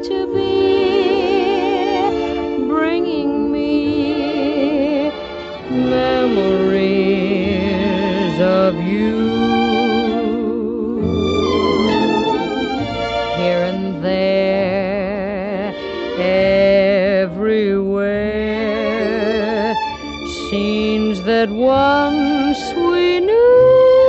used to be, bringing me memories of you. Here and there, everywhere, scenes that once we knew.